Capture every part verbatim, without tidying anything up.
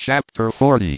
Chapter forty.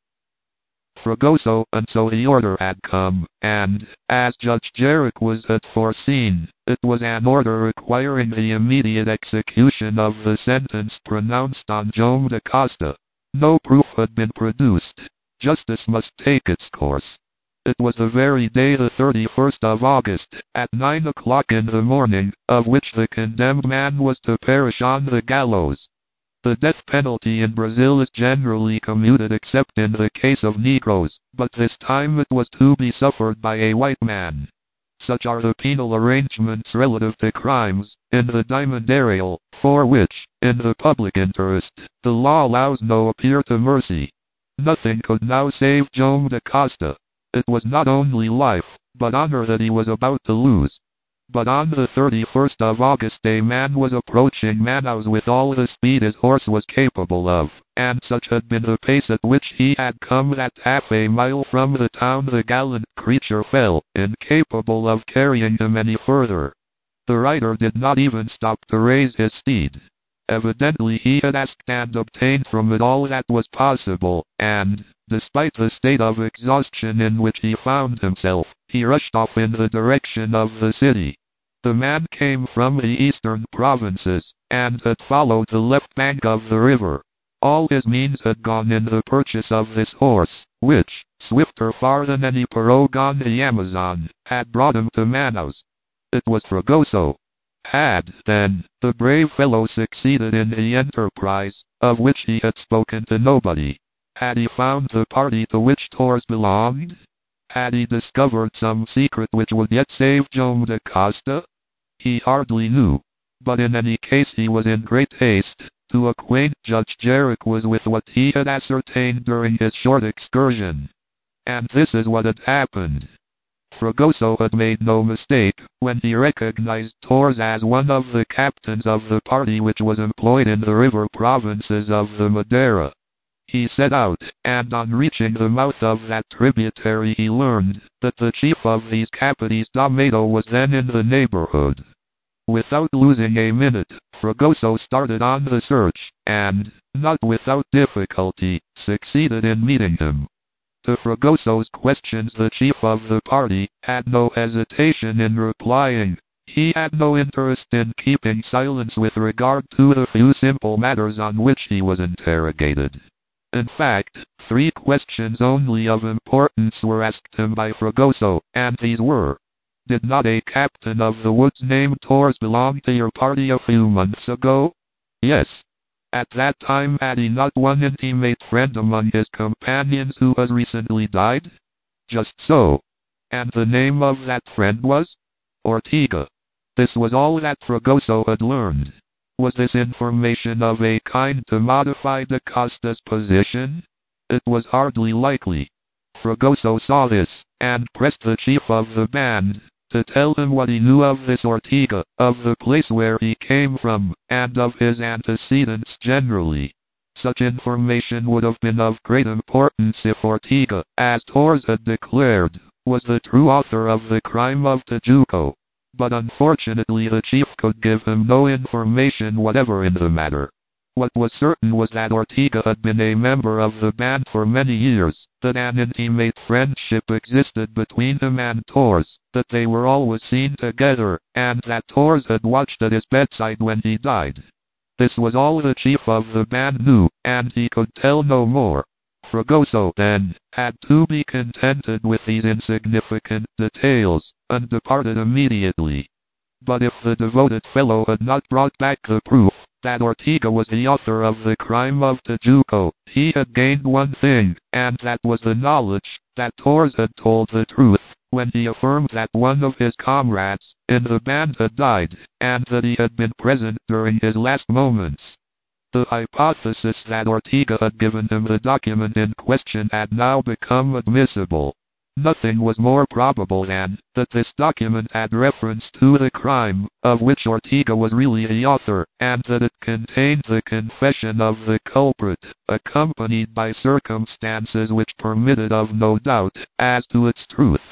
Fragoso, until the order had come, and, as Judge Jarrick was had foreseen, it was an order requiring the immediate execution of the sentence pronounced on Joam da Costa. No proof had been produced. Justice must take its course. It was the very day, the thirty-first of August, at nine o'clock in the morning, of which the condemned man was to perish on the gallows. The death penalty in Brazil is generally commuted except in the case of Negroes, but this time it was to be suffered by a white man. Such are the penal arrangements relative to crimes, in the Dimendario, for which, in the public interest, the law allows no appeal to mercy. Nothing could now save Joam da Costa. It was not only life, but honor that he was about to lose. But on the thirty-first of August a man was approaching Manaus with all the speed his horse was capable of, and such had been the pace at which he had come that half a mile from the town the gallant creature fell, incapable of carrying him any further. The rider did not even stop to raise his steed. Evidently he had asked and obtained from it all that was possible, and, despite the state of exhaustion in which he found himself, he rushed off in the direction of the city. The man came from the eastern provinces, and had followed the left bank of the river. All his means had gone in the purchase of this horse, which, swifter far than any pirogue on the Amazon, had brought him to Manaus. It was Fragoso. Had, then, the brave fellow succeeded in the enterprise, of which he had spoken to nobody? Had he found the party to which Torres belonged? Had he discovered some secret which would yet save Joam da Costa? He hardly knew. But in any case he was in great haste to acquaint Judge Jarrick was with what he had ascertained during his short excursion. And this is what had happened. Fragoso had made no mistake when he recognized Torres as one of the captains of the party which was employed in the river provinces of the Madeira. He set out, and on reaching the mouth of that tributary he learned that the chief of these Capataz da Mato was then in the neighborhood. Without losing a minute, Fragoso started on the search, and, not without difficulty, succeeded in meeting him. To Fragoso's questions the chief of the party had no hesitation in replying. He had no interest in keeping silence with regard to the few simple matters on which he was interrogated. In fact, three questions only of importance were asked him by Fragoso, and these were: did not a captain of the woods named Torres belong to your party a few months ago? Yes. At that time had he not one intimate friend among his companions who has recently died? Just so. And the name of that friend was? Ortega. This was all that Fragoso had learned. Was this information of a kind to modify da Costa's position? It was hardly likely. Fragoso saw this, and pressed the chief of the band to tell him what he knew of this Ortega, of the place where he came from, and of his antecedents generally. Such information would have been of great importance if Ortega, as Torres had declared, was the true author of the crime of Tijuco. But unfortunately the chief could give him no information whatever in the matter. What was certain was that Ortega had been a member of the band for many years, that an intimate friendship existed between him and Torres, that they were always seen together, and that Torres had watched at his bedside when he died. This was all the chief of the band knew, and he could tell no more. Fragoso, then, had to be contented with these insignificant details, and departed immediately. But if the devoted fellow had not brought back the proof that Ortega was the author of the crime of Tijuco, he had gained one thing, and that was the knowledge that Torres had told the truth when he affirmed that one of his comrades in the band had died, and that he had been present during his last moments. The hypothesis that Ortega had given him the document in question had now become admissible. Nothing was more probable than that this document had reference to the crime, of which Ortega was really the author, and that it contained the confession of the culprit, accompanied by circumstances which permitted of no doubt as to its truth.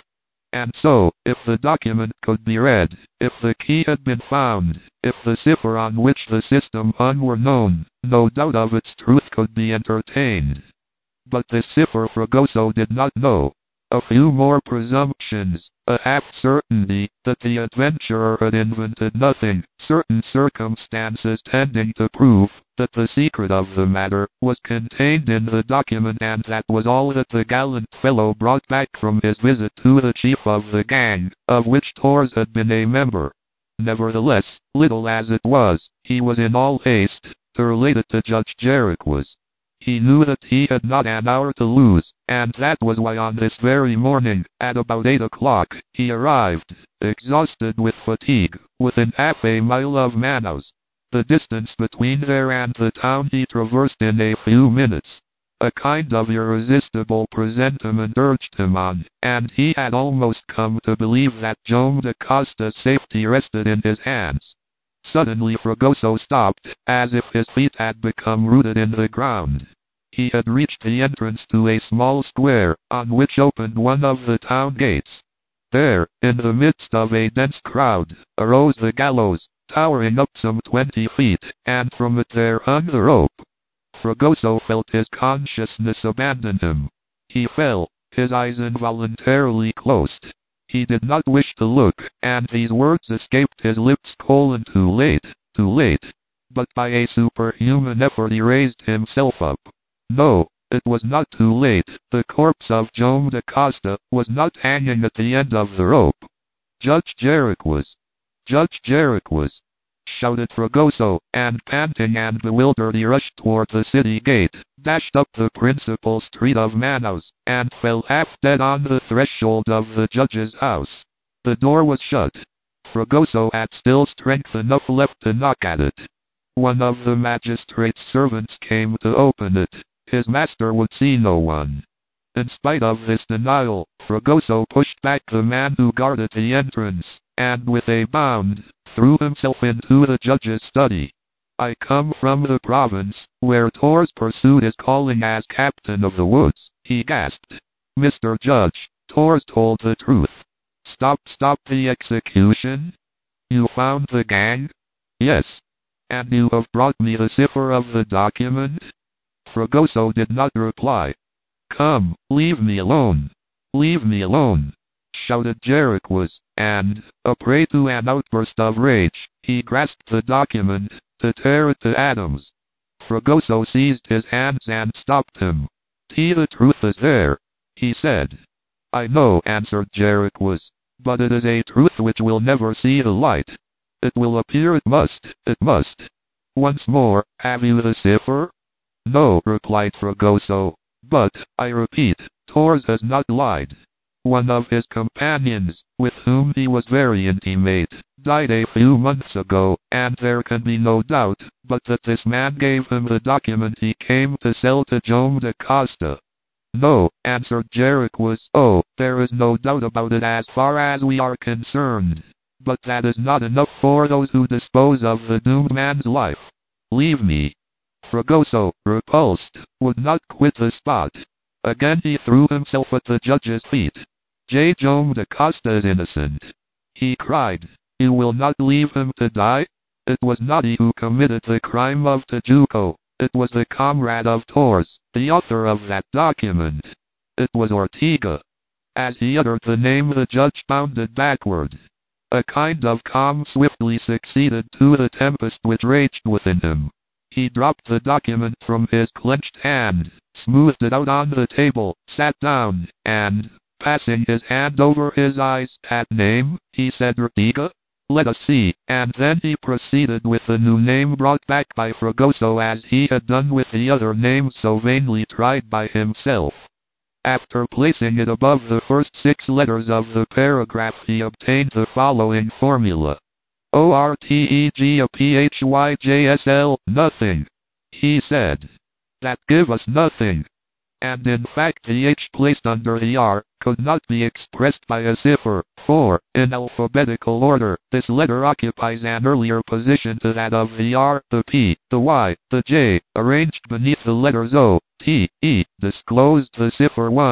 And so, if the document could be read, if the key had been found, if the cipher on which the system hung were known, no doubt of its truth could be entertained. But this cipher Fragoso did not know. A few more presumptions, a half-certainty that the adventurer had invented nothing, certain circumstances tending to prove that the secret of the matter was contained in the document, and that was all that the gallant fellow brought back from his visit to the chief of the gang, of which Torres had been a member. Nevertheless, little as it was, he was in all haste to relate it to Judge Jarriquez. He knew that he had not an hour to lose, and that was why on this very morning, at about eight o'clock, he arrived, exhausted with fatigue, within half a mile of Manaus. The distance between there and the town he traversed in a few minutes. A kind of irresistible presentiment urged him on, and he had almost come to believe that Joam da Costa's safety rested in his hands. Suddenly Fragoso stopped, as if his feet had become rooted in the ground. He had reached the entrance to a small square, on which opened one of the town gates. There, in the midst of a dense crowd, arose the gallows, towering up some twenty feet, and from it there hung the rope. Fragoso felt his consciousness abandon him. He fell, his eyes involuntarily closed. He did not wish to look, and these words escaped his lips: colon, too late, too late. But by a superhuman effort he raised himself up. No, it was not too late. The corpse of Joam da Costa was not hanging at the end of the rope. Judge Jarriquez! Judge Jarriquez! Shouted Fragoso, and panting and bewildered he rushed toward the city gate, dashed up the principal street of Manaus, and fell half dead on the threshold of the judge's house. The door was shut. Fragoso had still strength enough left to knock at it. One of the magistrate's servants came to open it. His master would see no one. In spite of this denial, Fragoso pushed back the man who guarded the entrance, and with a bound, threw himself into the judge's study. I come from the province, where Torres pursued his calling as captain of the woods, he gasped. Mister Judge, Torres told the truth. Stop, stop the execution? You found the gang? Yes. And you have brought me the cipher of the document? Fragoso did not reply. Come, leave me alone. Leave me alone, shouted Jarriquez, and, a prey to an outburst of rage, he grasped the document, to tear it to atoms. Fragoso seized his hands and stopped him. T the truth is there, he said. I know, answered Jarriquez, but it is a truth which will never see the light. It will appear, it must, it must. Once more, have you the cipher? No, replied Fragoso, but, I repeat, Torres has not lied. One of his companions, with whom he was very intimate, died a few months ago, and there can be no doubt but that this man gave him the document he came to sell to Joam da Costa. No, answered Jarriquez. Oh, there is no doubt about it as far as we are concerned. But that is not enough for those who dispose of the doomed man's life. Leave me. Fragoso, repulsed, would not quit the spot. Again he threw himself at the judge's feet. J. Joam da Costa is innocent, he cried. You will not leave him to die? It was not he who committed the crime of Tijuco. It was the comrade of Torres, the author of that document. It was Ortega. As he uttered the name, the judge bounded backward. A kind of calm swiftly succeeded to the tempest which raged within him. He dropped the document from his clenched hand, smoothed it out on the table, sat down, and, passing his hand over his eyes, that name, he said, Ortega? Let us see, and then he proceeded with the new name brought back by Fragoso as he had done with the other names so vainly tried by himself. After placing it above the first six letters of the paragraph, he obtained the following formula. O R T E G A P H Y J S L, nothing, he said. That give us nothing. And in fact the H placed under the R could not be expressed by a cipher, for, in alphabetical order, this letter occupies an earlier position to that of the R, the P, the Y, the J, arranged beneath the letters O, T, E, disclosed the cipher one,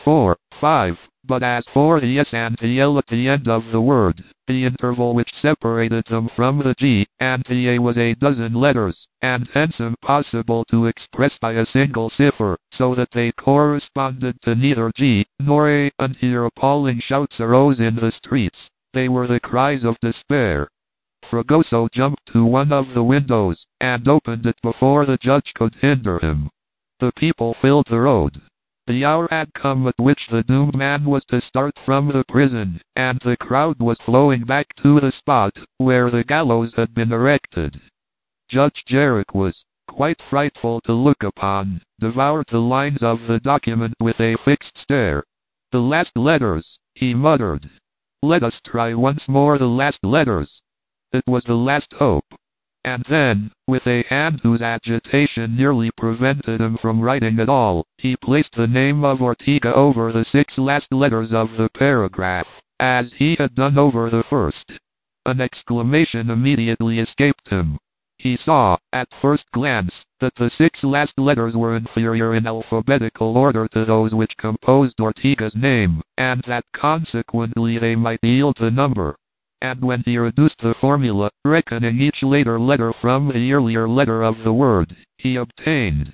four, five, but as for the S and the L at the end of the word, the interval which separated them from the G and the A was a dozen letters, and hence impossible to express by a single cipher, so that they corresponded to neither G nor A, and here appalling shouts arose in the streets. They were the cries of despair. Fragoso jumped to one of the windows, and opened it before the judge could hinder him. The people filled the road. The hour had come at which the doomed man was to start from the prison, and the crowd was flowing back to the spot where the gallows had been erected. Judge Jarrick was, quite frightful to look upon, devoured the lines of the document with a fixed stare. The last letters, he muttered. Let us try once more the last letters. It was the last hope. And then, with a hand whose agitation nearly prevented him from writing at all, he placed the name of Ortega over the six last letters of the paragraph, as he had done over the first. An exclamation immediately escaped him. He saw, at first glance, that the six last letters were inferior in alphabetical order to those which composed Ortega's name, and that consequently they might yield the number. And when he reduced the formula, reckoning each later letter from the earlier letter of the word, he obtained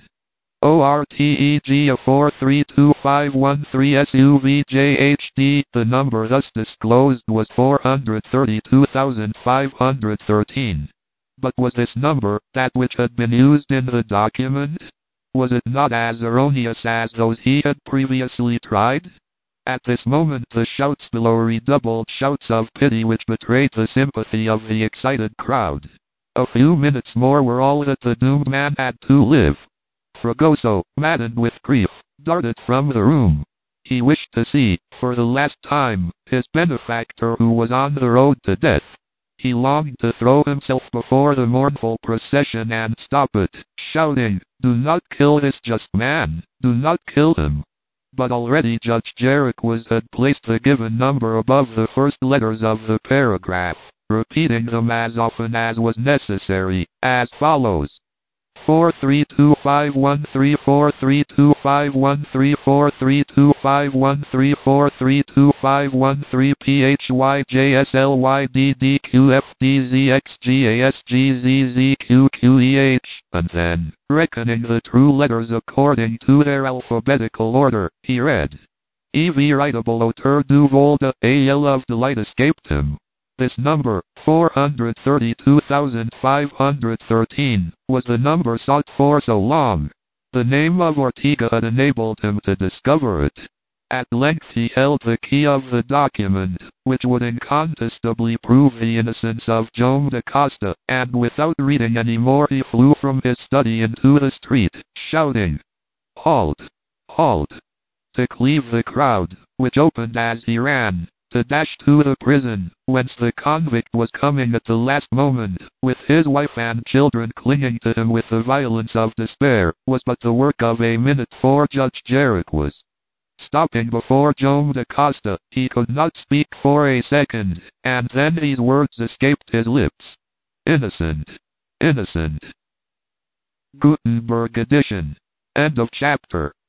Ortega four three two five one three S U V J H D. The number thus disclosed was four hundred thirty-two thousand five hundred thirteen. But was this number that which had been used in the document? Was it not as erroneous as those he had previously tried? At this moment the shouts below redoubled, shouts of pity which betrayed the sympathy of the excited crowd. A few minutes more were all that the doomed man had to live. Fragoso, maddened with grief, darted from the room. He wished to see, for the last time, his benefactor who was on the road to death. He longed to throw himself before the mournful procession and stop it, shouting, "Do not kill this just man, do not kill him." But already Judge Jarrick was had placed the given number above the first letters of the paragraph, repeating them as often as was necessary, as follows. four three two five one three four three two five one three four three two five one three four three two five one three P H Y J S L Y D D Q F D Z X G A S G Z Z Q Q E H, and then, reckoning the true letters according to their alphabetical order, he read. E V writable auteur du volde, a yell of delight escaped him. This number, four hundred thirty-two thousand five hundred thirteen, was the number sought for so long. The name of Ortega had enabled him to discover it. At length he held the key of the document, which would incontestably prove the innocence of Joam da Costa, and without reading any more he flew from his study into the street, shouting, "Halt! Halt!" to cleave the crowd, which opened as he ran, to dash to the prison, whence the convict was coming at the last moment, with his wife and children clinging to him with the violence of despair, was but the work of a minute, for Judge Jarrick was stopping before Joam da Costa. He could not speak for a second, and then these words escaped his lips. Innocent. Innocent. Gutenberg edition. End of chapter.